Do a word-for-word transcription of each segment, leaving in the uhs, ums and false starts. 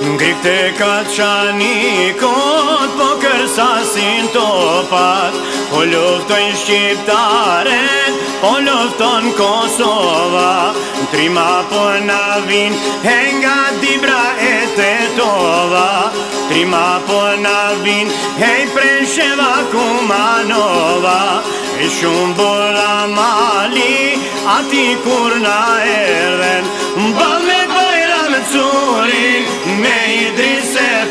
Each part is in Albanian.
Grikte ka qanikot, po kërsasin topat, po luftojnë shqiptaret, po lufton Kosova. Trima po na vin, he nga Dibra e Tetova. Trima po na vin, hej Presheva Kumanova. E shumë bora mali, ati kur na erdhen, ball me Bajram Curin, me Idris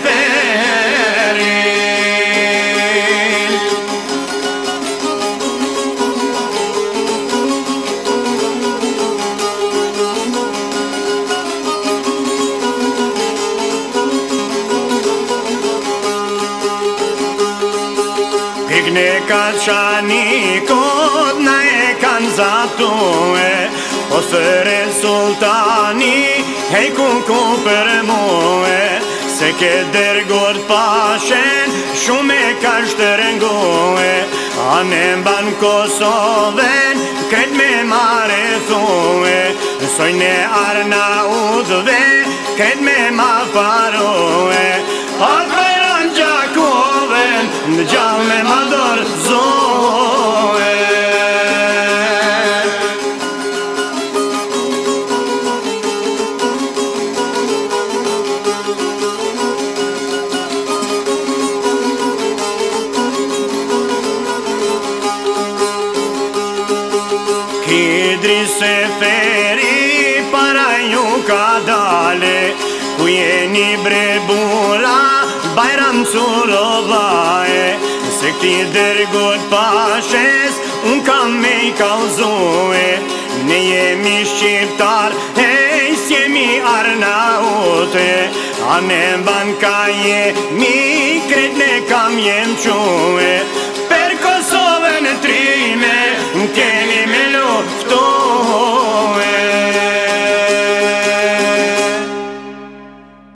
Seferin. Pikne ka qanikot, na e kanë zaptue, o sëre sultani, hej ku ku për muë. Se ke dërgot pashen, shumë e ka shtërëngue. Anë mban Kosovën, kret me mare thue. Sojnë e Arnaudhve, kret me ma faroe. Atë Bajram Gjakovën, në gjallë me ma dorëzoe. Idris Seferi para ju ka dale, ku jeni bre bura, Bajram Curovae. Se këti dërgot pashes, unë kam me i kalzoe. Ne jemi shqiptar, hej, s'jemi Arnaute. A ne mban ka jemi, kret ne kam jem que.